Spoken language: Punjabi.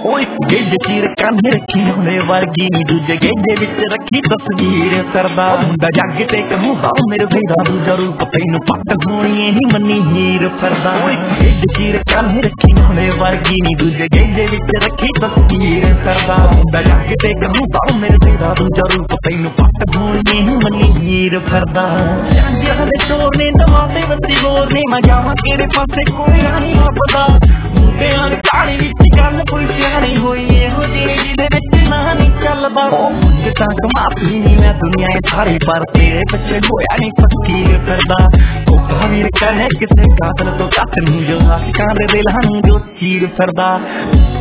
ओए गेज चीर कान्हे रखी होने वर्गी दूजे गेजे विच रखी तस्वीर सरदा मुंडा जग ते कहूंदा मेरे वेदा दूजा रूप तैनू पट होनी ही मनी हीर फरदा ओए गेज चीर कान्हे रखी होने वर्गी दूजे गेजे विच रखी तस्वीर सरदा मुंडा जग ते कहूंदा मेरे वेदा दूजा रूप तैनू पट होनी ही मनी हीर फरदा ਜਾਂਦੇ ਹਲੇ ਚੋਰ ਨੇ ਦਮਾਦੇ ਵੱਤੀ ਗੋਰ ਨੇ ਮੈਂ ਜਾਵਾਂ ਕਿਹੜੇ ਪਾਸੇ ਕੋਈ ਨਹੀਂ ਲੱਭਦਾ ਮੁੰਡਿਆਂ ਦੀ ਕਾਲੀ ਵਿੱਚ ਗੱਲ ਕੋਈ ਸਿਆਣੀ ਹੋਈ ਇਹੋ ਜਿਹੀ ਜਿਹਦੇ ਵਿੱਚ ਨਾ ਨਹੀਂ ਚੱਲਦਾ ਉਹ ਤਾਂ ਕਮਾਪੀ ਨਹੀਂ ਮੈਂ ਦੁਨੀਆ ਸਾਰੀ ਪਰ ਤੇਰੇ ਪਿੱਛੇ ਹੋਇਆ ਨਹੀਂ ਫਕੀਰ ਕਰਦਾ ਉਹ ਵੀਰ ਕਹੇ ਕਿਸੇ ਕਾਤਲ ਤੋਂ ਕੱਟ ਨਹੀਂ ਜੋ ਆਸ਼ਕਾਂ ਦੇ ਦਿਲਾਂ ਨੂੰ ਜੋ ਚੀਰ ਫਿਰਦਾ